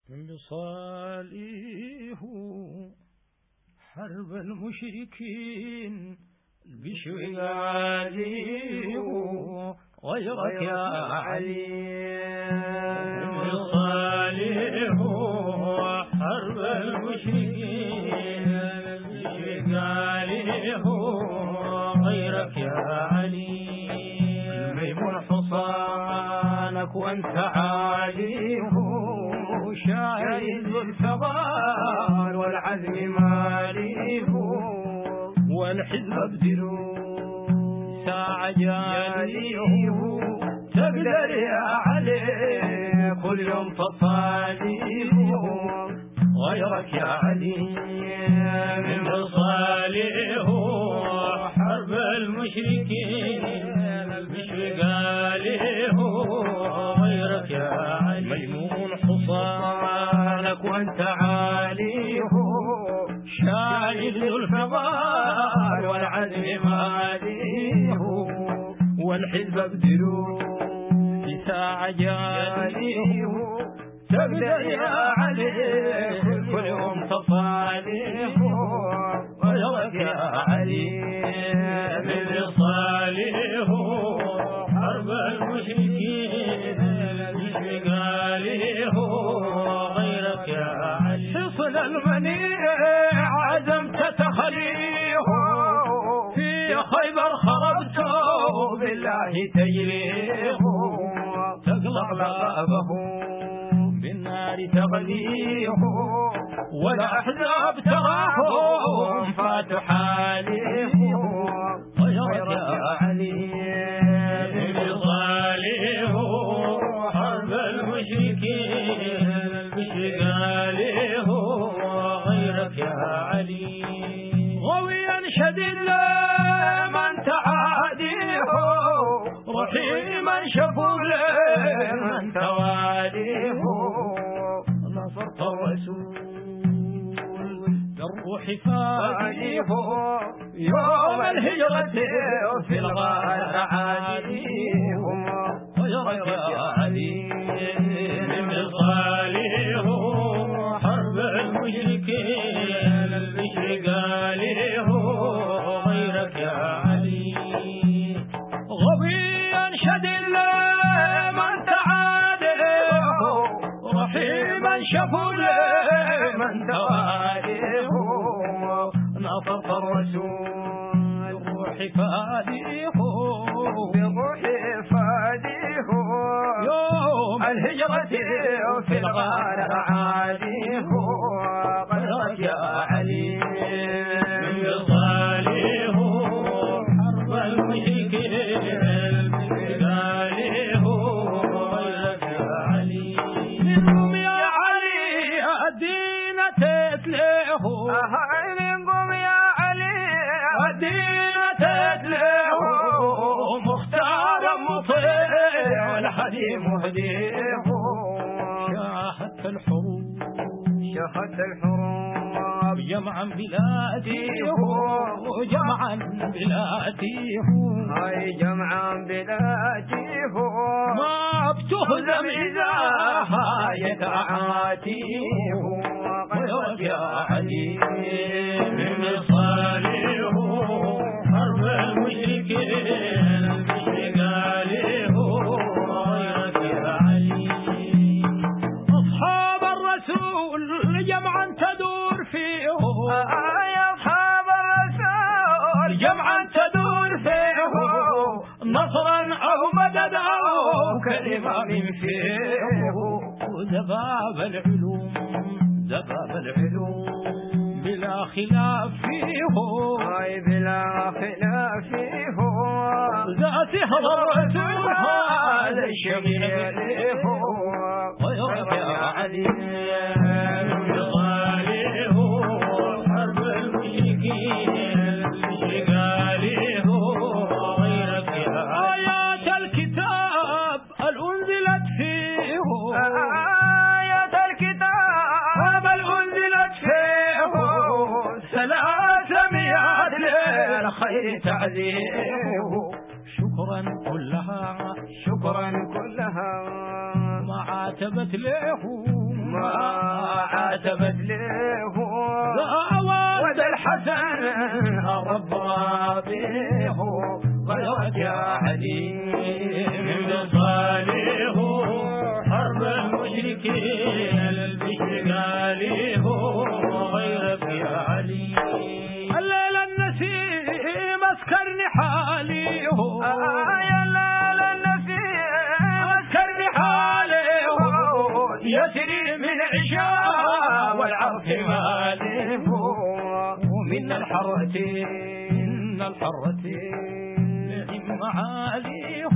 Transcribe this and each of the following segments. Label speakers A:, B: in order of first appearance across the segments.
A: بصاليه حرب المشركين بشواليه غيرك يا علي. بصاليه حرب المشركين بشواليه غيرك يا علي. الميمون حصانك وانت عاليه شاهد الثغار والعزم ماليه والحزب ابذلوا ساعة جاليه تقدر يا علي كل يوم تصاليه غيرك يا علي. من بصاليه حرب المشركين بشقاليه غيرك يا علي. ميمون حصانك وانت عاليه شاهد الفضال والعزم ماليه والحزب ابذلوا في ساعة جاليه تقدر يا علي كل يوم تصاليه غيرك يا علي. من صاليه حرب المشركين بشقاليه غيرك يا علي. حصن المنيع عزمت تخليه في خيبر خربته بالله تجريه تقلع بابه بالنار تغليه والأحزاب تراهم فاتح عليه غيرك يا علي. بصاليه حرب المشركين بشقاليه غيرك يا علي. غويا شديد لمن تعاديه رحيما شفور لمن تواليه نصرت الرسول بالروح فاديه يوم الهجرة في الغار عاديه غيرك يا علي. من بصاليه حرب المشركين بشقاليه غيرك يا علي. غبيا شديد لمن تعاديه رحيما شفور لمن تواليه نصرت الرسول بالروح فاديه بالروح فاديه يوم الهجرة في الغار عاديه غيرك يا علي. من بصاليه حرب المشركين بشقاليه غيرك يا علي. منهم يا علي الدين تتليه منكم يا علي الدين تتليه مختار مطيع والهدي مهديه. شاهدت الحروب جمعا بلاديه جمعا بلاديه هاي جمعا بلاديه ما بتهزم إذا هايت عاتيه غيرك يا علي. من صاليه حرب المشركين بشقاليه غيرك يا علي. أصحاب الرسول جمعا تدور فيه يا أصحاب الرسول جمعا تدور فيه نصرا أو مددا أو كلمة من فيه ذباب العلوم بلا خلاف فيه بلا خلاف فيه ذات حضرة هذا الشغيل غيرك يا علي. بصاليه حرب المشركين بشقاليه غيرك يا علي. آيات الكتاب الأنزلت فيه آيات الكتاب الأنزلت فيه 300 للخير تعذيب شكرا كلها ما عاتبت له ما كتبت له وذا الحسن الرب راضيه غيرك يا عليم صالح حرب المشركين البشر قاليه غيرك يا عليم الليل النسيم اسكرني حاليه يا الليل النسيم اسكرني حاليه يسري من عشاء والعرف ماليه ومن الحرة نعم معاليه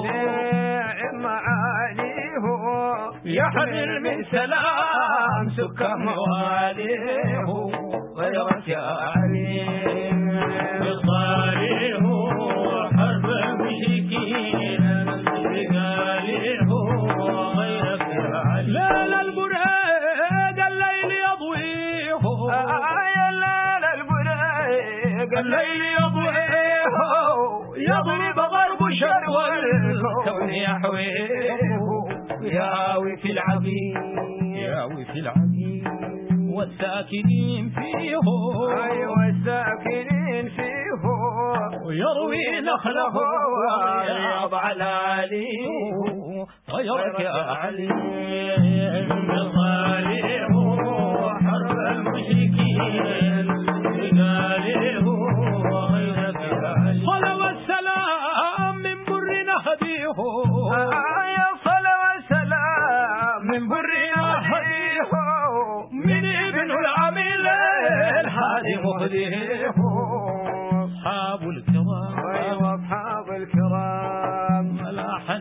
A: يحمل من سلام سكة مواليه غيرك يا عليم صالح حرب المشركين قاليه غيرك يا عليم ليل البريق الليل يضويه يا ليل البريق الليل يضويه يضرب غرب شرق الكون يحويه ياوي في العبيد والساكنين فيه ويروي نخله ويرياض على عليه غيرك يا علي صالح حرب المشركين قاليه غيرك يا علي صلى والسلام من بر نهديه من برنا هديه من ابن العميل الهادي مهديه أصحاب الكرام ملاح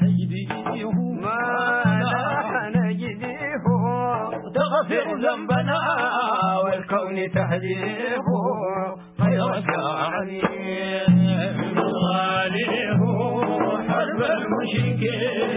A: نجديه تغفر ذنبنا والكون تهديه غيرك يا عليم صالح حرب المشركين